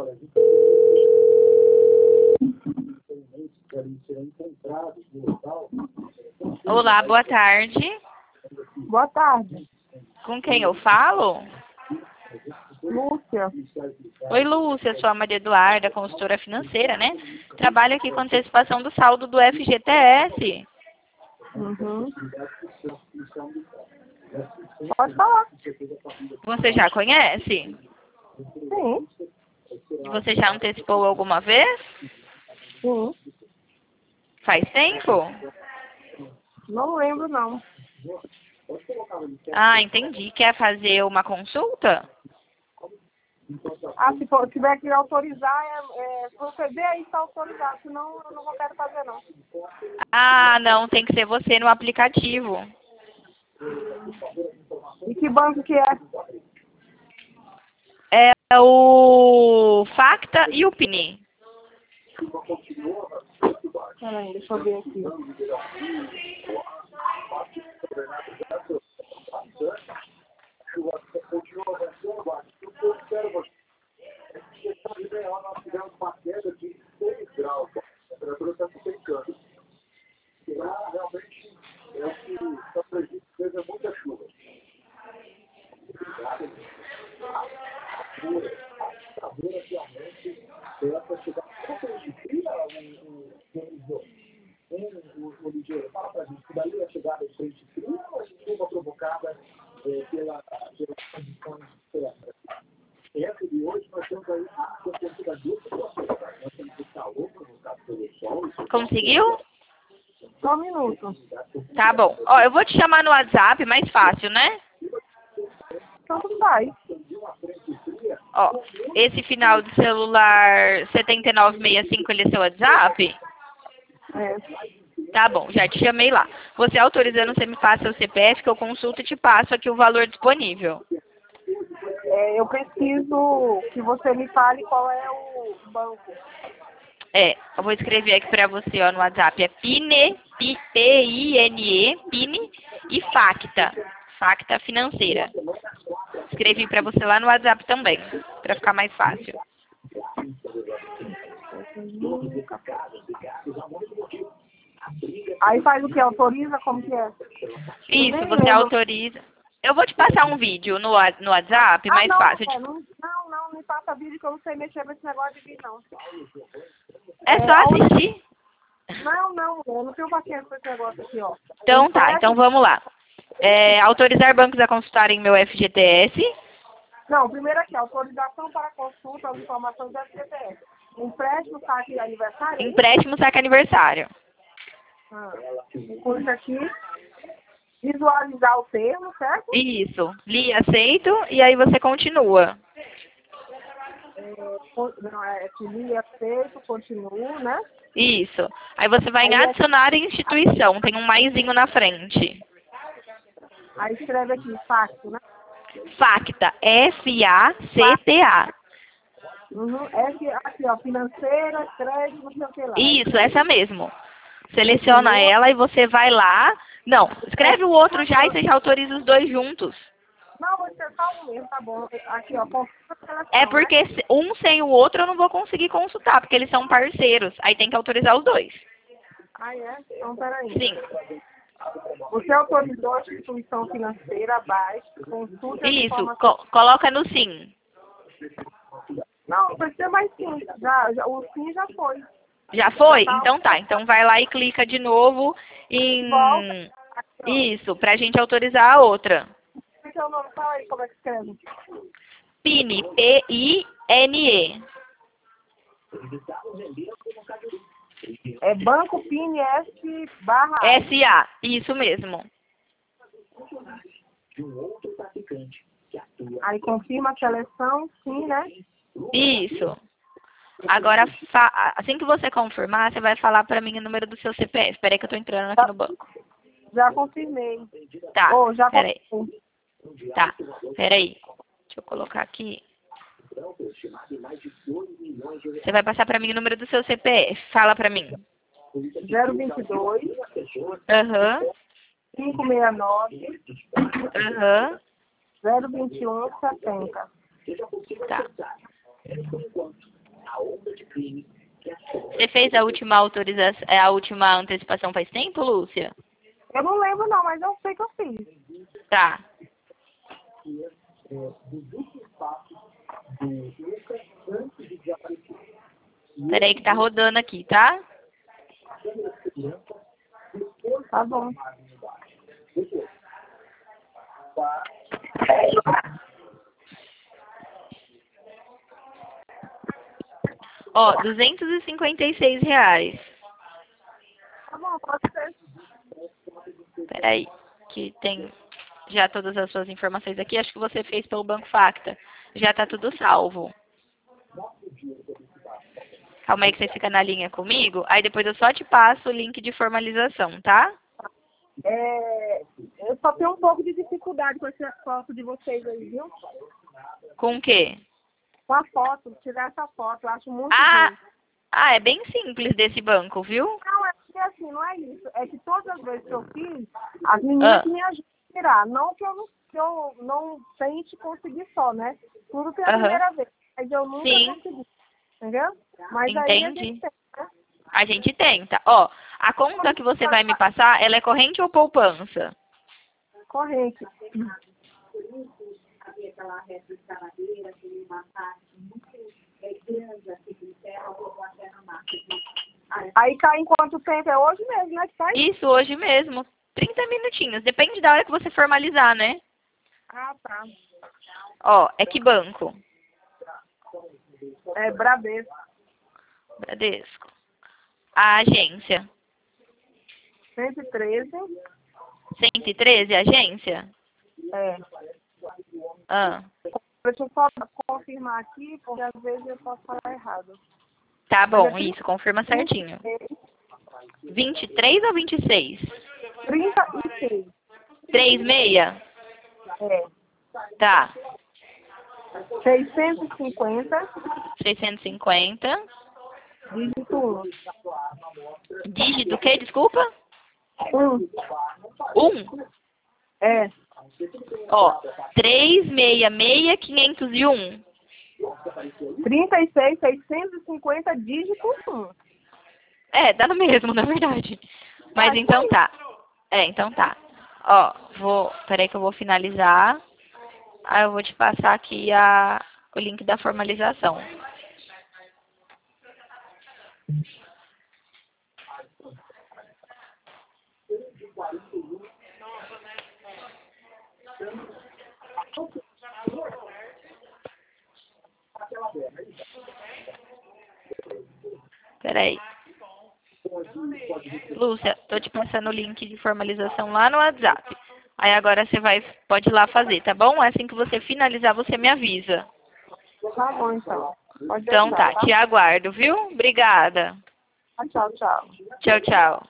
Olá, boa tarde. Boa tarde, Com quem eu falo? Lúcia. Oi, Lúcia, sou a Maria Eduarda, consultora financeira, né? Trabalho aqui com antecipação do saldo do FGTS. Uhum. Pode falar. Você já conhece? Sim, Você já antecipou alguma vez? sim. Faz tempo? Não lembro, não. Ah, entendi. Quer fazer uma consulta? Ah, se tiver que autorizar, proceder aí está autorizado. Senão, eu não quero fazer, não. Ah, não, tem que ser você no aplicativo. E que banco que é? É o Facta e o Pini. Peraí, deixa eu ver aqui. Conseguiu? Só um minuto. Tá bom. Ó, eu vou te chamar no WhatsApp, mais fácil, né? Então, tudo vai. Ó, esse final de celular 7965, ele é seu WhatsApp? É. Tá bom, já te chamei lá. Você autorizando, você me passa seu CPF, que eu consulto e te passo aqui o valor disponível. Eu preciso que você me fale qual é o banco. Eu vou escrever aqui pra você, ó, no WhatsApp. É PINE, P-I-N-E, PINE e Facta. Facta Financeira. Escrevi pra você lá no WhatsApp também, pra ficar mais fácil. Aí faz o que? Autoriza? Como que é? Isso, Nem você lembro. autoriza. Eu vou te passar um vídeo no WhatsApp, mais Não, fácil. não me passa vídeo que eu não sei mexer nesse negócio de vídeo, não. É só assistir. Não, eu não tenho paciência com esse negócio aqui, ó. Então tá, então vamos lá. Autorizar bancos a consultarem meu FGTS. Não, primeiro aqui, autorização para consulta das informações do FGTS. Empréstimo, saque e aniversário? Empréstimo, saque aniversário. Curso aqui. Visualizar o termo, certo? Isso. Li, aceito e aí você continua. Li, aceito, continuo, né? Isso. Aí você vai em adicionar instituição. Tem um maisinho na frente. Aí escreve aqui, facto, né? Facta. F-A-C-T-A. Aqui, ó, financeira, crédito, não sei o que lá. Isso, essa mesmo. Seleciona ela e você vai lá. Não, escreve o outro já e você já autoriza os dois juntos. Não, vou ser só um mesmo, tá bom. Aqui, ó, consulta a seleção, É porque um sem o outro eu não vou conseguir consultar, porque eles são parceiros. Aí tem que autorizar os dois. Ah, é? Então, peraí. Sim. Você autorizou a instituição financeira abaixo, consulta as Isso, informações. coloca no sim. Não precisa mais sim. O sim já foi. Já foi? Então tá. Então vai lá e clica de novo em... Volta. Isso, pra gente autorizar a outra. Qual é o nome? Fala aí como é que escreve. PINE, P-I-N-E. É Banco PIN S barra S-A, isso mesmo. Aí confirma a seleção, sim, né? Isso. Agora, assim que você confirmar, você vai falar pra mim o número do seu CPF. Espera aí que eu tô entrando aqui no banco. Já confirmei. Tá, Já peraí. confirmei. Tá, peraí. Deixa eu colocar aqui. Você vai passar pra mim o número do seu CPF. Fala pra mim. 022 Aham. 569 Aham. 021 70. Tá. Você fez a última autorização, a última antecipação faz tempo, Lúcia? Eu não lembro não, mas eu sei que eu fiz. Tá. Peraí que tá rodando aqui, tá? Tá bom. Ó, R$ 256. Tá bom, pode ser. Peraí, que tem já todas as suas informações aqui. Acho que você fez pelo Banco Facta. Já tá tudo salvo. Calma aí que você fica na linha comigo. Aí depois eu só te passo o link de formalização, tá? Eu só tenho um pouco de dificuldade com essa foto de vocês aí, viu? Com o quê? Com a foto, tirar essa foto, eu acho muito Ah, ruim. é bem simples desse banco, viu? Não, é porque assim, não é isso. É que todas as vezes que eu fiz, as meninas me ajudam a tirar. Não que eu não tente conseguir só, né? Tudo que é a primeira vez. Mas eu nunca consegui. Entendeu? Mas aí a Entendi. gente tem, né? A gente tenta. Ó, a conta que você vai me passar, ela é corrente ou poupança? Corrente. Aí tá em quanto tempo? É hoje mesmo, né? Que tá aí? Isso, hoje mesmo. 30 minutinhos. Depende da hora que você formalizar, né? Ah, tá. Ó, é que banco? É Bradesco. Bradesco. A agência? 113. 113, agência? É. Ah, Deixa eu só confirmar aqui, porque às vezes eu posso falar errado. tá Mas bom, é isso, confirma certinho. 36. 23 ou 26? 36. 36? É. Tá. 650. 650. Dígito 1. Dígito o quê? Desculpa? 1. 1. É. Ó, 366-501. 36, 650, dígito 1. É, dá no mesmo, na verdade. Mas então tá. Então tá. Ó, peraí que eu vou finalizar. Aí eu vou te passar aqui o link da formalização. Peraí. Lúcia, tô te passando o link de formalização lá no WhatsApp. Aí agora você pode ir lá fazer, tá bom? Assim que você finalizar, você me avisa. Tá bom, então. Pode Então deixar, tá, te aguardo, viu? Obrigada. Tchau, tchau. Tchau, tchau.